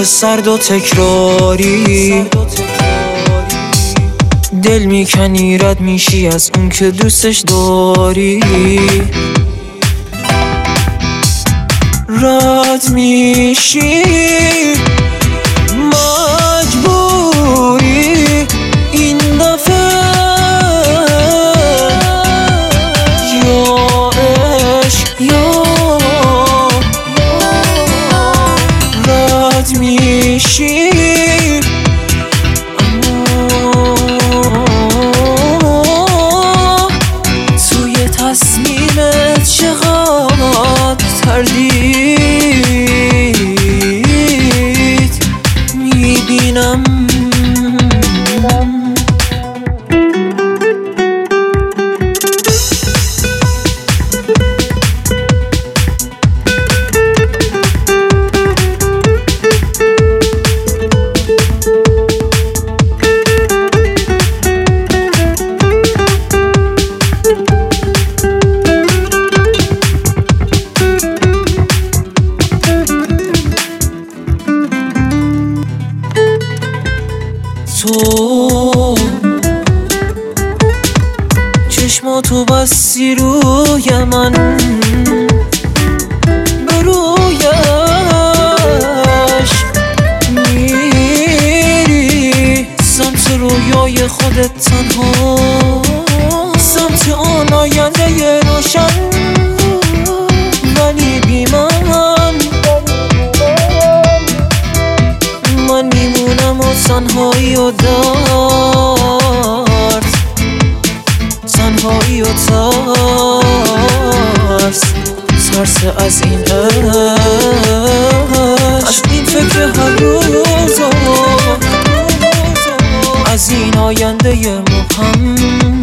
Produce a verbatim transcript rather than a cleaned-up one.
شب سرد و تکراری، دل میکنی رد میشی از اون که دوستش داری، رد میشی مجبوری این دفعه، یا عشق یا رد میشی، توی تصمیمت چقدر تردید میبینم. تو چشماتو بستی روی من، به رویش میری سمت رویای خودت تنها، سمت آن آینده روشن، ولی بی من من میمونم و تنهایی و درد، تنهایی و ترس، ترس از این عشق، از این فکر هر روز، از این آینده مبهم.